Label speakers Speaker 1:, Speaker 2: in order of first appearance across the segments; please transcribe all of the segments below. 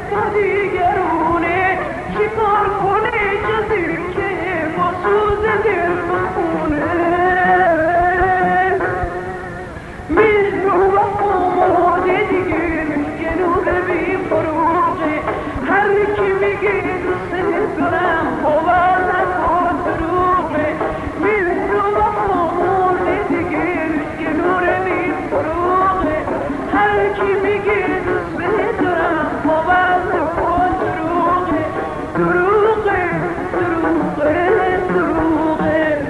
Speaker 1: با دیگرونه چیکار کنه جزیر که با سوز دل بخونه مهر و وفا دیگه میگه نور بی فروغه هر کی میگه دوست دارم باور نکن دروغه مهر و وفا دیگه میگه نور بی فروغه هر کی میگه دوست دارم باور نکن دروغه دروغه دروغه دروغه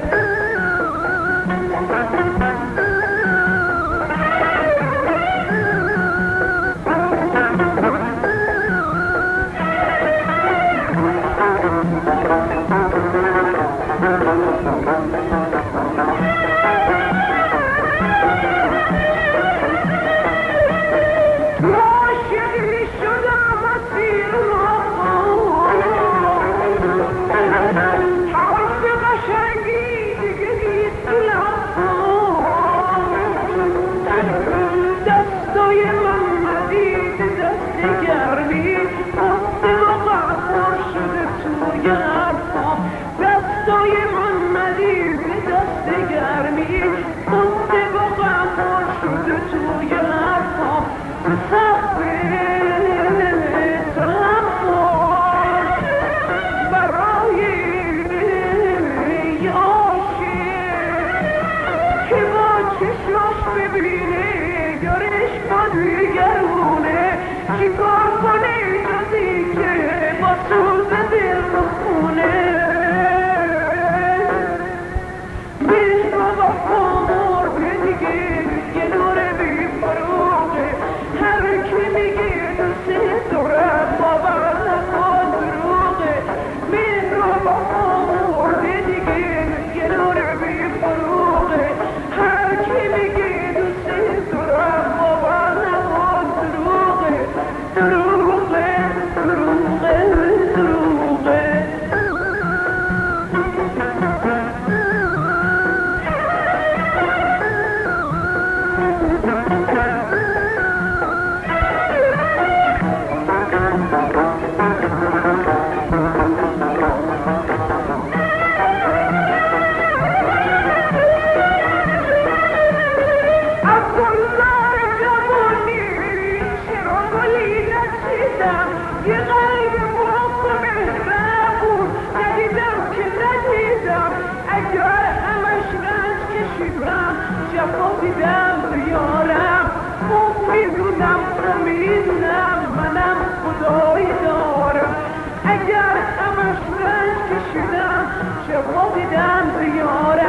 Speaker 1: چیکار کنه جزی که با سوز دل بخونه مهر و وفا مرده دیگه یه نور بی فروغه هر کی میگه دوست دارم باور نکن دروغه مهر و وفا مرده دیگه یه نور بی فروغه هر کی میگه دوست دارم باور نکن دروغه دروغه دروغه دروغه یه قلب محکم مهربون ندیدم که ندیدم اگر همش رنج کشیدم جفا دیدم بیارم خوب میدونم منم خدایی دارم اگر همش رنج کشیدم جفا دیدم بیارم